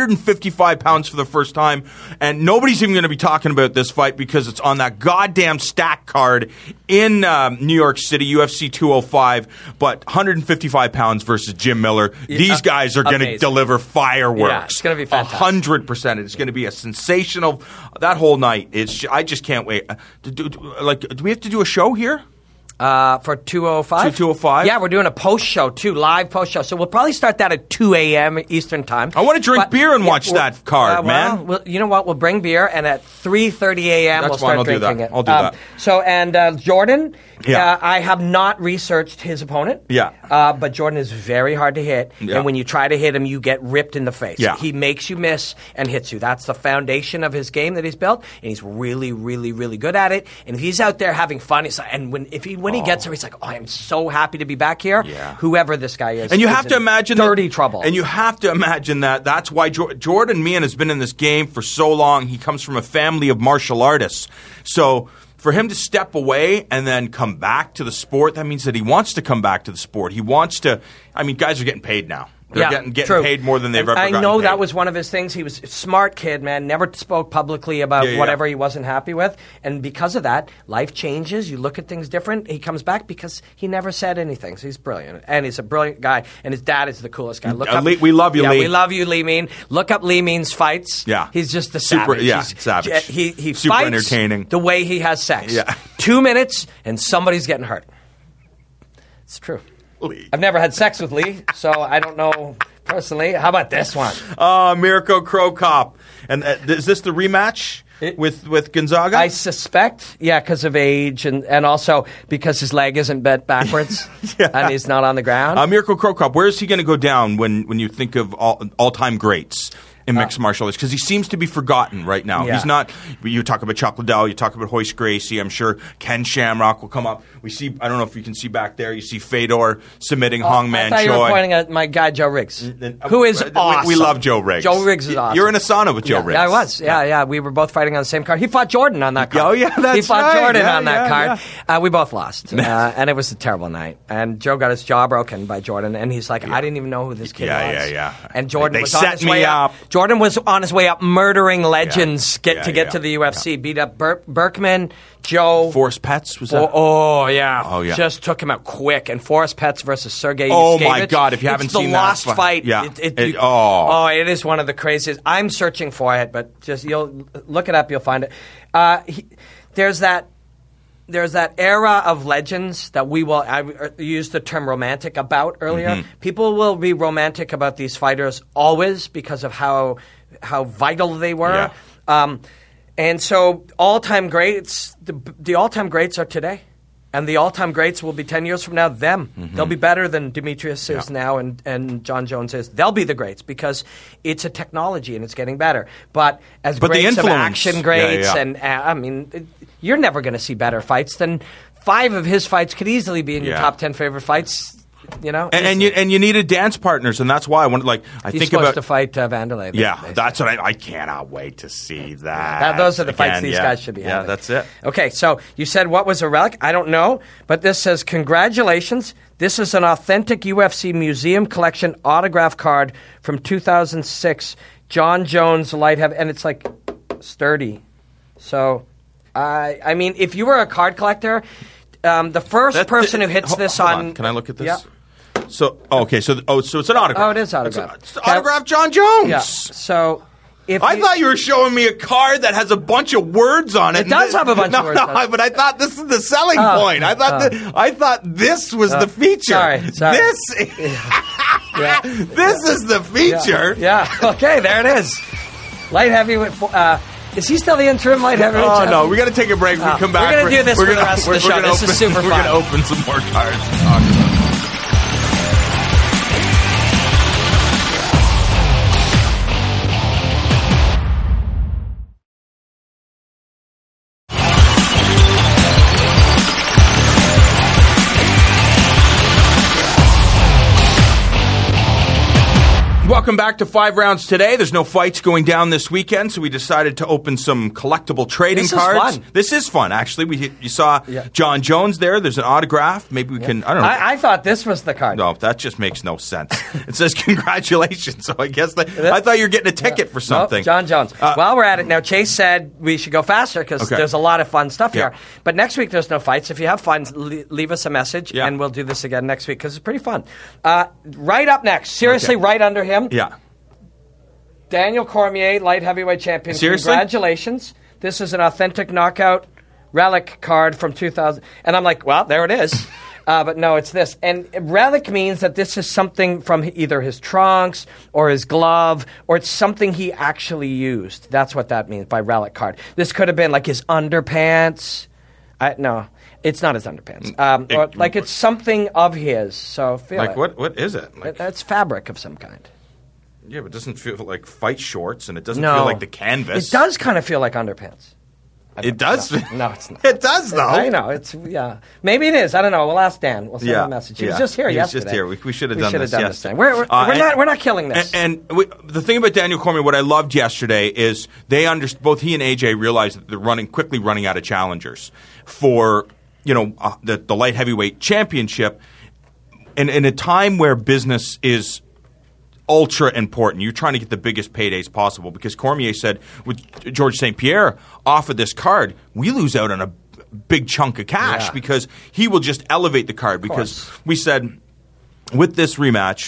Speaker 1: 155 pounds for the first time. And nobody's even going to be talking about this fight because it's on that goddamn stack card in New York City, UFC 205. But 155 pounds versus Jim Miller. These guys are going to deliver fireworks.
Speaker 2: Yeah, it's going to be
Speaker 1: 100%. It's going to be a sensational that whole night. I just can't wait. Do we have to do a show here?
Speaker 2: For 205?
Speaker 1: 205?
Speaker 2: Yeah, we're doing a post show too, live post show. So we'll probably start that at 2 a.m. Eastern time.
Speaker 1: I want to drink beer and watch that card, man.
Speaker 2: Well, you know what? We'll bring beer, and at 3:30 a.m. we'll start drinking it.
Speaker 1: I'll do that.
Speaker 2: So, Jordan, I have not researched his opponent.
Speaker 1: Yeah.
Speaker 2: But Jordan is very hard to hit, and when you try to hit him, you get ripped in the face.
Speaker 1: Yeah.
Speaker 2: He makes you miss and hits you. That's the foundation of his game that he's built, and he's really, really, really good at it. And if he's out there having fun, when he gets there, he's like, I am so happy to be back here.
Speaker 1: Yeah.
Speaker 2: Whoever this guy is.
Speaker 1: And you have to imagine
Speaker 2: dirty trouble.
Speaker 1: And you have to imagine that's why Jordan Mein has been in this game for so long. He comes from a family of martial artists. So for him to step away and then come back to the sport, that means that he wants to come back to the sport. He wants to – guys are getting paid now. They're getting paid more than they've ever gotten paid.
Speaker 2: I know that was one of his things. He was a smart kid, man. Never spoke publicly about whatever he wasn't happy with. And because of that, life changes. You look at things different. He comes back because he never said anything. So he's brilliant. And he's a brilliant guy. And his dad is the coolest guy.
Speaker 1: We love you, Lee.
Speaker 2: We love you, Lee Mein. Look up Lee Mein's fights.
Speaker 1: Yeah.
Speaker 2: He's just the savage.
Speaker 1: Savage.
Speaker 2: He
Speaker 1: super
Speaker 2: fights
Speaker 1: entertaining.
Speaker 2: The way he has sex.
Speaker 1: Yeah.
Speaker 2: 2 minutes and somebody's getting hurt. It's true.
Speaker 1: Lee.
Speaker 2: I've never had sex with Lee, so I don't know personally. How about this one?
Speaker 1: Mirko Cro Cop. And is this the rematch with Gonzaga?
Speaker 2: I suspect, because of age and also because his leg isn't bent backwards and he's not on the ground.
Speaker 1: Mirko Cro Cop, where is he going to go down when you think of all-time greats in mixed martial arts? Because he seems to be forgotten right now. He's not. You talk about Chuck Liddell, you talk about Royce Gracie. I'm sure Ken Shamrock will come up. We see. I don't know if you can see back there. You see Fedor submitting Hong Man Choi.
Speaker 2: I thought you were pointing at my guy Joe Riggs, who is awesome.
Speaker 1: We love Joe Riggs.
Speaker 2: Joe Riggs is awesome.
Speaker 1: You're in a sauna with Joe Riggs.
Speaker 2: Yeah, I was. Yeah. We were both fighting on the same card. He fought Jordan on that card.
Speaker 1: Oh yeah, that's right.
Speaker 2: He fought Jordan on that card. We both lost, and it was a terrible night. And Joe got his jaw broken by Jordan, and he's like, I didn't even know who this kid was.
Speaker 1: Yeah.
Speaker 2: And Jordan was on his way up. Jordan was on his way up, murdering legends to get to the UFC. Beat up Berkman, Joe.
Speaker 1: Forrest Petz was that?
Speaker 2: Oh yeah. Just took him out quick. And Forrest Petz versus Sergey Yuskevich.
Speaker 1: Oh my God! If you haven't seen that,
Speaker 2: it's the lost fight.
Speaker 1: Yeah.
Speaker 2: It is one of the craziest. I'm searching for it, but you'll look it up. You'll find it. There's that era of legends that I used the term romantic about earlier. Mm-hmm. People will be romantic about these fighters always because of how vital they were. Yeah. And so all-time greats, the all-time greats are today. And the all-time greats will be 10 years from now them. They'll be better than Demetrius is now and John Jones is. They'll be the greats because it's a technology and it's getting better. But greats of action greats and I mean, you're never going to see better fights than 5 of his fights could easily be in your top 10 favorite fights. You know,
Speaker 1: and you needed dance partners, and that's why I wanted.
Speaker 2: He's supposed to fight Vanderlei.
Speaker 1: That's what I cannot wait to see that.
Speaker 2: Those are the fights these guys should be having.
Speaker 1: Yeah, that's it.
Speaker 2: Okay, so you said what was a relic? I don't know, but this says congratulations. This is an authentic UFC museum collection autograph card from 2006. John Jones light heavy, and it's like sturdy. So, I mean, if you were a card collector. The first person who hits this on...
Speaker 1: Can I look at this?
Speaker 2: Yeah.
Speaker 1: So it's an autograph.
Speaker 2: Oh, it is autograph.
Speaker 1: It's autograph John Jones.
Speaker 2: Yeah. So
Speaker 1: I thought you were showing me a card that has a bunch of words on it.
Speaker 2: It does have a bunch of words on it.
Speaker 1: But I thought this is the selling point. I thought this was the feature.
Speaker 2: Sorry.
Speaker 1: This is the feature.
Speaker 2: Yeah. Okay, there it is. Light heavyweight... is he still the interim light heavyweight champion?
Speaker 1: No, we got to take a break. We come back.
Speaker 2: We're going to do this for the rest of the show. This is super fun.
Speaker 1: We're going to open some more cards to talk about. Welcome back to 5 Rounds Today. There's no fights going down this weekend, so we decided to open some collectible trading cards. This is fun, actually. You saw John Jones there. There's an autograph. Maybe we can, I don't know.
Speaker 2: I thought this was the card.
Speaker 1: No, that just makes no sense. It says congratulations, so I guess I thought you were getting a ticket for something.
Speaker 2: Nope, John Jones. While we're at it, now Chase said we should go faster because there's a lot of fun stuff here. But next week there's no fights. If you have fun, leave us a message, and we'll do this again next week because it's pretty fun. Right up next, seriously, right under him.
Speaker 1: Yeah.
Speaker 2: Daniel Cormier, light heavyweight champion.
Speaker 1: Seriously?
Speaker 2: Congratulations. This is an authentic knockout relic card from 2000. And I'm like, well, there it is. But no, it's this. And relic means that this is something from either his trunks or his glove, or it's something he actually used. That's what that means by relic card. This could have been like his underpants. No, it's not his underpants. Or like it's something of his. So feel
Speaker 1: like
Speaker 2: it.
Speaker 1: What is it? Like,
Speaker 2: it's fabric of some kind.
Speaker 1: Yeah, but it doesn't feel like fight shorts, and it doesn't feel like the canvas.
Speaker 2: It does kind of feel like underpants.
Speaker 1: It does?
Speaker 2: No, it's not.
Speaker 1: It does, though.
Speaker 2: I know. Maybe it is. I don't know. We'll ask Dan. We'll send him a message. He was just here yesterday.
Speaker 1: He was just here. We should have done this yesterday.
Speaker 2: We're not killing this.
Speaker 1: And the thing about Daniel Cormier, what I loved yesterday is both he and AJ realized that they're quickly running out of challengers for the light heavyweight championship. And in a time where business is ultra important. You're trying to get the biggest paydays possible because Cormier said with George St. Pierre off of this card, we lose out on a big chunk of cash because he will just elevate the card because we said with this rematch,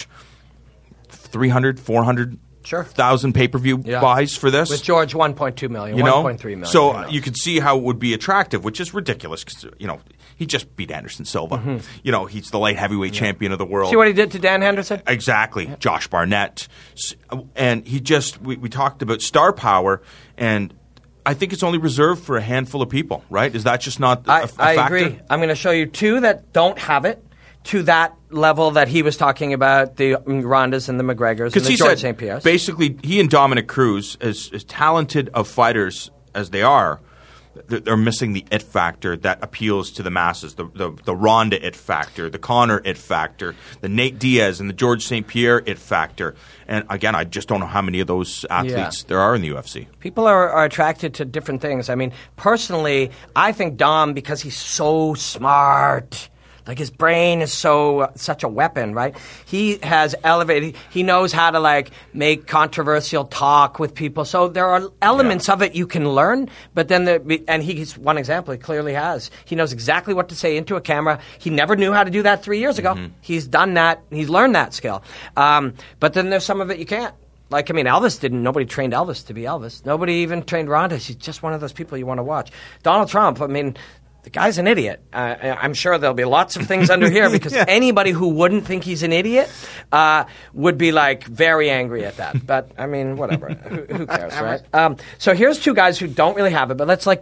Speaker 1: 300, 400 1,000 pay-per-view buys for this.
Speaker 2: With George, 1.2 million, 1.3 million.
Speaker 1: So you could see how it would be attractive, which is ridiculous because, he just beat Anderson Silva. Mm-hmm. He's the light heavyweight champion of the world.
Speaker 2: See what he did to Dan Henderson?
Speaker 1: Exactly. Yeah. Josh Barnett. And he just, we talked about star power, and I think it's only reserved for a handful of people, right? Is that just not a factor?
Speaker 2: I agree. I'm going to show you 2 that don't have it to that level that he was talking about, the Rondas and the McGregors and the George St. Pierre's.
Speaker 1: Basically, he and Dominic Cruz, as talented of fighters as they are, they're missing the it factor that appeals to the masses, the Ronda it factor, the Conor it factor, the Nate Diaz and the George St. Pierre it factor. And again, I just don't know how many of those athletes there are in the UFC.
Speaker 2: People are attracted to different things. I mean, personally, I think Dom, because he's so smart, like his brain is such a weapon, right? He has elevated. He knows how to make controversial talk with people. So there are elements of it you can learn. But then and he's one example. He clearly has. He knows exactly what to say into a camera. He never knew how to do that 3 years ago. Mm-hmm. He's done that. He's learned that skill. But then there's some of it you can't. Elvis didn't. Nobody trained Elvis to be Elvis. Nobody even trained Ronda. He's just one of those people you want to watch. Donald Trump. The guy's an idiot. I'm sure there'll be lots of things under here because anybody who wouldn't think he's an idiot would be very angry at that. But whatever. Who cares, right? So here's 2 guys who don't really have it, but let's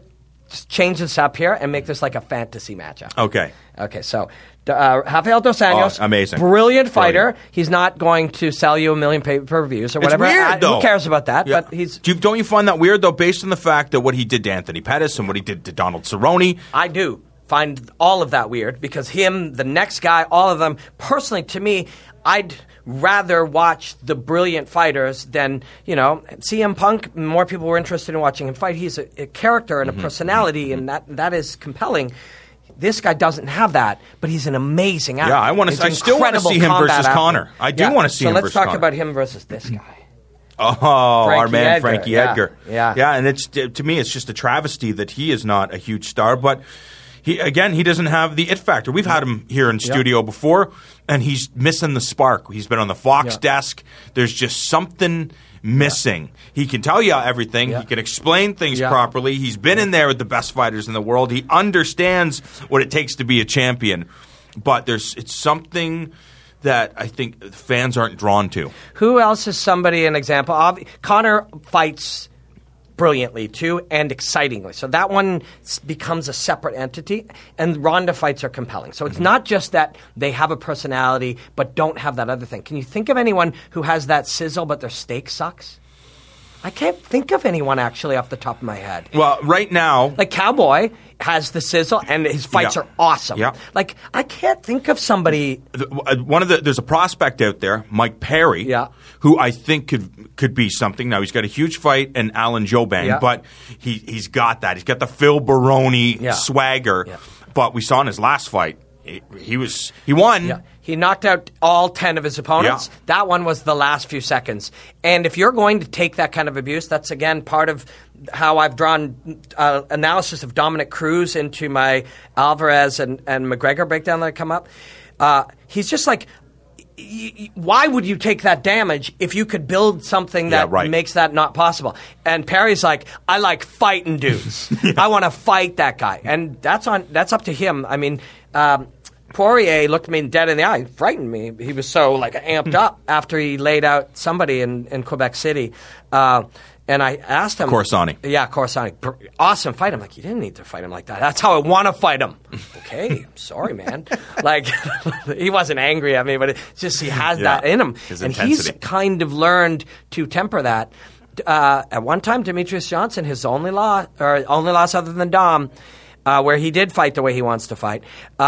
Speaker 2: just change this up here and make this like a fantasy matchup.
Speaker 1: Okay,
Speaker 2: so Rafael Dos Anjos,
Speaker 1: amazing,
Speaker 2: brilliant fighter. He's not going to sell you 1 million pay-per-views or whatever.
Speaker 1: It's weird, though.
Speaker 2: Who cares about that?
Speaker 1: Yeah.
Speaker 2: But he's.
Speaker 1: Don't you find that weird though, based on the fact that what he did to Anthony Pettis and what he did to Donald Cerrone?
Speaker 2: I do find all of that weird because him, the next guy, all of them. Personally, to me, I'd rather watch the brilliant fighters than, CM Punk. More people were interested in watching him fight. He's a character and a personality, and that is compelling. This guy doesn't have that, but he's an amazing actor.
Speaker 1: Yeah, I still want to see him versus Conor. I do want to see him versus Conor.
Speaker 2: So let's talk about him versus this guy.
Speaker 1: Our man Frankie Edgar.
Speaker 2: Yeah,
Speaker 1: and it's to me, it's just a travesty that he is not a huge star, but he doesn't have the it factor. We've had him here in studio before, and he's missing the spark. He's been on the Fox desk. There's just something missing. He can tell you everything. He can explain things properly. He's been in there with the best fighters in the world. He understands what it takes to be a champion. But it's something that I think fans aren't drawn to.
Speaker 2: Who else is somebody an example of? Conor fights brilliantly too and excitingly. So that one becomes a separate entity, and Ronda fights are compelling. So it's not just that they have a personality but don't have that other thing. Can you think of anyone who has that sizzle but their steak sucks? I can't think of anyone actually off the top of my head.
Speaker 1: Well, right now,
Speaker 2: like Cowboy has the sizzle and his fights are awesome.
Speaker 1: Yeah.
Speaker 2: Like I can't think of somebody.
Speaker 1: There's a prospect out there, Mike Perry, who I think could be something. Now he's got a huge fight in Alan Jobang, but he's got that. He's got the Phil Baroni swagger. Yeah. But we saw in his last fight, he won.
Speaker 2: Yeah. He knocked out all 10 of his opponents. Yeah. That one was the last few seconds. And if you're going to take that kind of abuse, that's, again, part of how I've drawn analysis of Dominic Cruz into my Alvarez and McGregor breakdown that come up. He's just like, why would you take that damage if you could build something that makes that not possible? And Perry's like, I like fighting dudes. I want to fight that guy. And that's up to him. I mean, Poirier looked me dead in the eye, frightened me. He was so amped up after he laid out somebody in Quebec City. And I asked him.
Speaker 1: Corsani.
Speaker 2: Yeah, Corsani. Awesome fight. I'm like, you didn't need to fight him like that. That's how I want to fight him. Okay, I'm sorry, man. He wasn't angry at me, but it's just he has that in him.
Speaker 1: His
Speaker 2: and
Speaker 1: intensity.
Speaker 2: He's kind of learned to temper that. At one time, Demetrius Johnson, his only loss other than Dom, where he did fight the way he wants to fight,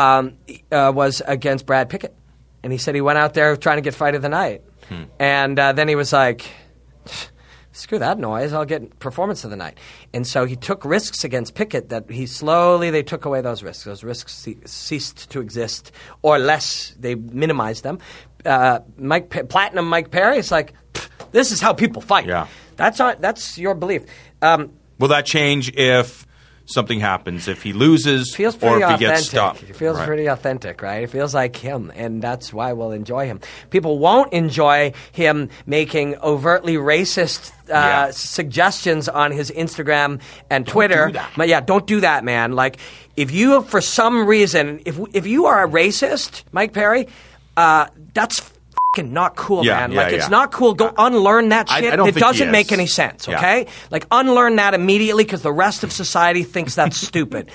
Speaker 2: was against Brad Pickett. And he said he went out there trying to get fight of the night. And then he was like, screw that noise, I'll get performance of the night. And so he took risks against Pickett that they took away those risks. Those risks ceased to exist, or less, they minimized them. Platinum Mike Perry is like, this is how people fight.
Speaker 1: Yeah.
Speaker 2: That's your belief.
Speaker 1: Will that change if something happens, if he loses or if he gets stopped?
Speaker 2: It feels pretty authentic, right? It feels like him, and that's why we'll enjoy him. People won't enjoy him making overtly racist suggestions on his Instagram and Twitter.
Speaker 1: Don't do that.
Speaker 2: But don't do that, man. Like, if you, for some reason, if you are a racist, Mike Perry, that's fucking not cool, man. It's not cool. Go unlearn that shit. It doesn't make any sense, okay? Unlearn that immediately because the rest of society thinks that's stupid.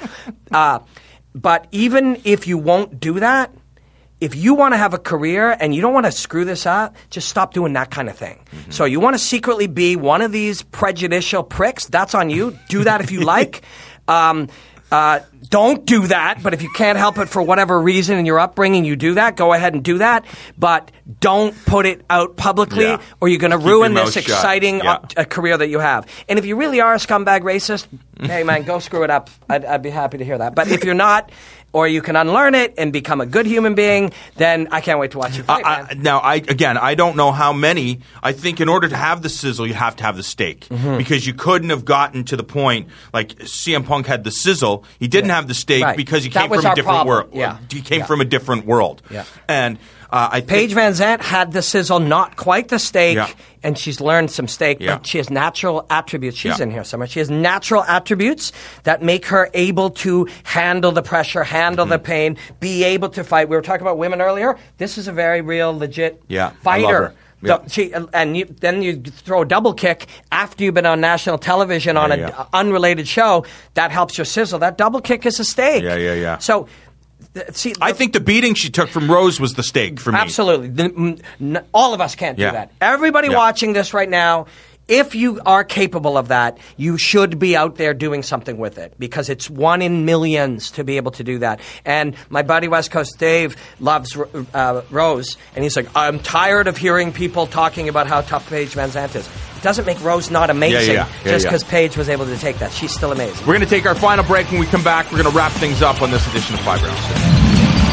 Speaker 2: But even if you won't do that, if you want to have a career and you don't want to screw this up, just stop doing that kind of thing. Mm-hmm. So you want to secretly be one of these prejudicial pricks, that's on you. Do that if you like. Don't do that, but if you can't help it for whatever reason in your upbringing, you do that, go ahead and do that. But don't put it out publicly or you're going to ruin this exciting career that you have. And if you really are a scumbag racist, hey, man, go screw it up. I'd be happy to hear that. But if you're not, or you can unlearn it and become a good human being, then I can't wait to watch you fight, man.
Speaker 1: Now, I don't know how many. I think in order to have the sizzle, you have to have the steak. Mm-hmm. Because you couldn't have gotten to the point, like CM Punk had the sizzle. He didn't have the steak because he came from a different world.
Speaker 2: Yeah.
Speaker 1: He came from a different world.
Speaker 2: Yeah.
Speaker 1: And I think
Speaker 2: Paige Van Zandt had the sizzle, not quite the steak, and she's learned some steak, but she has natural attributes. She's in here somewhere. She has natural attributes that make her able to handle the pressure, handle the pain, be able to fight. We were talking about women earlier. This is a very real, legit fighter. Then you throw a double kick after you've been on national television on an unrelated show. That helps your sizzle. That double kick is a steak.
Speaker 1: Yeah.
Speaker 2: So,
Speaker 1: I think the beating she took from Rose was the steak for me.
Speaker 2: Absolutely. All of us can't do that. Everybody watching this right now, if you are capable of that, you should be out there doing something with it because it's 1 in millions to be able to do that. And my buddy West Coast Dave loves Rose, and he's like, I'm tired of hearing people talking about how tough Paige VanZant is. It doesn't make Rose not amazing just because Paige was able to take that. She's still amazing.
Speaker 1: We're going to take our final break. When we come back, we're going to wrap things up on this edition of 5 Rounds.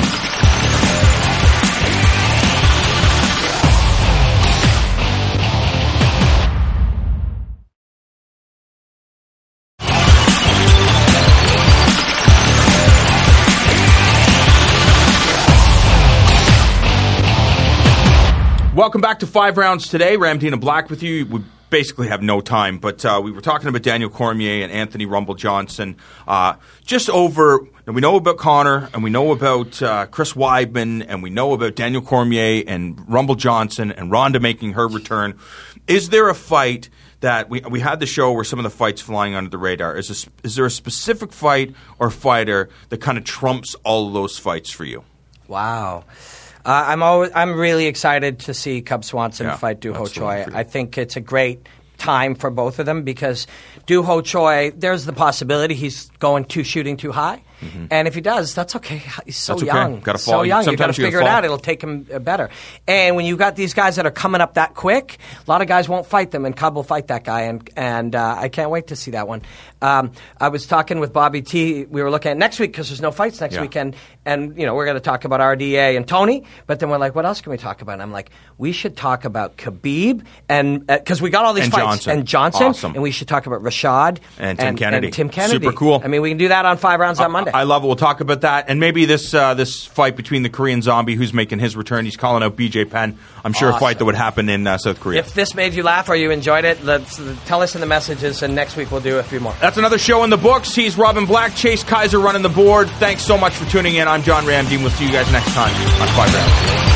Speaker 1: Welcome back to 5 Rounds today. Ramdina Black with you. We basically have no time, but we were talking about Daniel Cormier and Anthony Rumble Johnson. Just over, and we know about Conor, and we know about Chris Weidman, and we know about Daniel Cormier and Rumble Johnson and Ronda making her return. Is there a fight that we had the show where some of the fights flying under the radar? Is there a specific fight or fighter that kind of trumps all of those fights for you?
Speaker 2: Wow. I'm really excited to see Cub Swanson fight Doo Ho Choi. I think it's a great time for both of them because Doo Ho Choi, there's the possibility he's going shooting too high. Mm-hmm. And if he does, that's okay. He's so young.
Speaker 1: Got to fall.
Speaker 2: So young. You've got to figure it out. It'll take him better. And when you've got these guys that are coming up that quick, a lot of guys won't fight them, and Cub will fight that guy. And I can't wait to see that one. I was talking with Bobby T. We were looking at next week because there's no fights next weekend. And, we're going to talk about RDA and Tony. But then we're like, what else can we talk about? And I'm like, we should talk about Khabib. And because we got all these fights. And Johnson.
Speaker 1: Awesome.
Speaker 2: And we should talk about Rashad.
Speaker 1: And Tim Kennedy.
Speaker 2: Super
Speaker 1: cool.
Speaker 2: I mean, we can do that on 5 Rounds on Monday.
Speaker 1: I love it. We'll talk about that. And maybe this fight between the Korean Zombie, who's making his return. He's calling out BJ Penn. I'm sure a fight that would happen in South Korea.
Speaker 2: If this made you laugh or you enjoyed it, tell us in the messages, and next week we'll do a few more.
Speaker 1: That's another show in the books. He's Robin Black, Chase Kaiser running the board. Thanks so much for tuning in. I'm John Ramdeen. We'll see you guys next time on 5 Rounds.